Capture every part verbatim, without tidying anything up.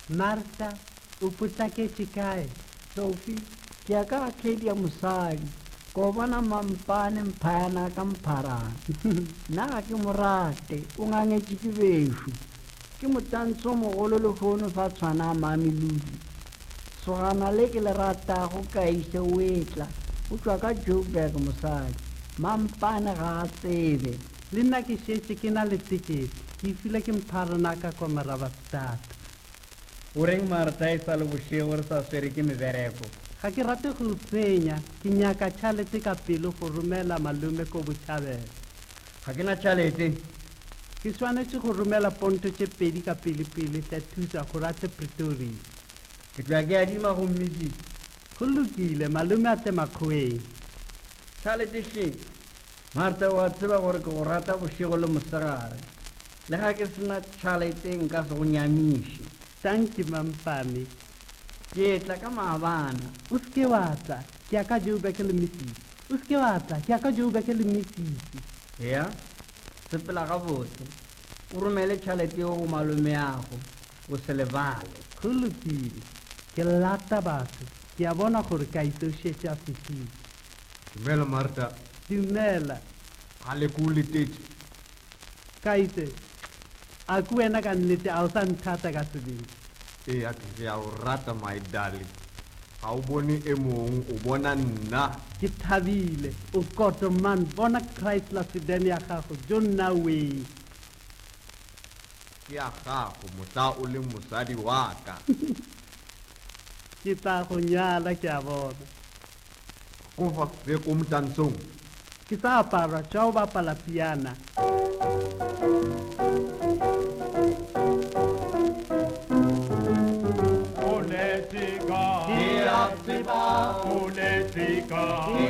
Marta, o potlaketse kae? Sophie, ke ya ka tlhedi ya mosadi ko bona mampane mphayana ka mpharana nna ga ke morate o ngangetse ke bešo ke motantsho mogolo le founu fa tshwana a mamelodi sogana le ke le ratago ka ise o etla o tswa ka Joburg mosadi mampane ga a tsebe Le nna ke šetše ke na le tekete ke file ke mpharana ka kwa Marabastad. O reng Marta e sa le bošego re sa swere ke mebereko? Ga ke rate go tsenya ke nyaka tšhalete ka pele go romela malome ko Botšhabela. Ga ke na tšhalete. Ke swanetše go romela ponto tše pedi ka pele-pele tša thusa go rate Pretoria. Ke tloa ke adima go mmedisa. Go lokile malome a Temakgweng. Tšhalete šeng Marta wa tseba gore ke go rata bošego le mosegare le ga ke sena tšhalete nka se go nyamiše. Thank you mampane. Ke tla ka maabana. O se ke wa tla ke ya ka Joburg le Mesisi. O se ke wa tla ke ya ka Joburg le Mesisi. Ya sepela gabotse o romele tšhalete yo go malome yago o se lebale. Go lokile ke lata batho ke a bona gore ka isošetše a fihlile. Dumela Marta. Dumela. Ga le ko letetse. Kaite a ke wena ka nnete a o sa nthata ka sebele. Ee a ke ya o rata my darling. Ga o bone e mong o bona nna. Ke thabile o koto man bona Chrysler sedan ya gago John Nawe. Ke ya gago motla o le mosadi wa ka. Ke tla go nyala ke a bona. Go fa be ko motantsong. Ke sa apara tša o bapala piana. Politica, politica,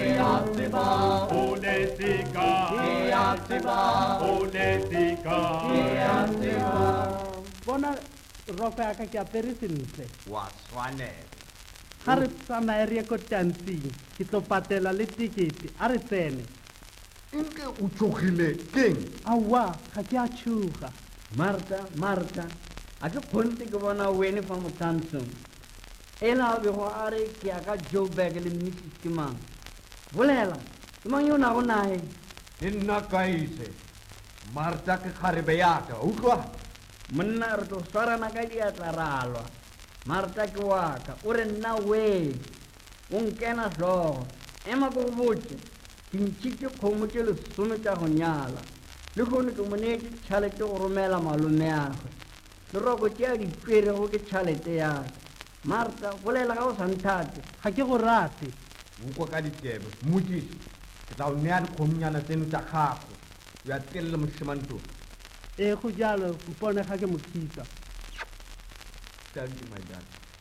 politica, politica. Bona roko ya ka ke apere sentle. Wa swanela. Ga re tsamaye re ye ko dancing ke tlo patela le tikete a re tsene. Nke o tšogile keng? Aowa ga ke a tšhoga. Marta, Marta, a ke kgonte ke bona wene fa motantsong. Ela a bego a re ke ya ka Joburg le Mesisi ke mang. Bolela, ke mang yo nago nae? E nna kaise. Marta ke kgarebe ya ka, utlwa? Monna re tlo swarana ka diatla ralwa. Marta ke wa ka, o re nna we. O nkena hlogo. Ema ko go botse. Ke ntšhitše kgomo tše lesome tša go nyala. Le kgone ke monete tšhalete go romela malome yagwe. Leroko tše a di tšwerego ke tšhalete yaka. Marta, bolela ga o sa nthate. Ga ke go rate. Nkwa ka ditebe, mmotšiši. Ke tla o nea dikgomonyana tseno tša gago. O ya telele mošemantong. E go jalo mpone ga ke mo khitsa. Thank you, my dad.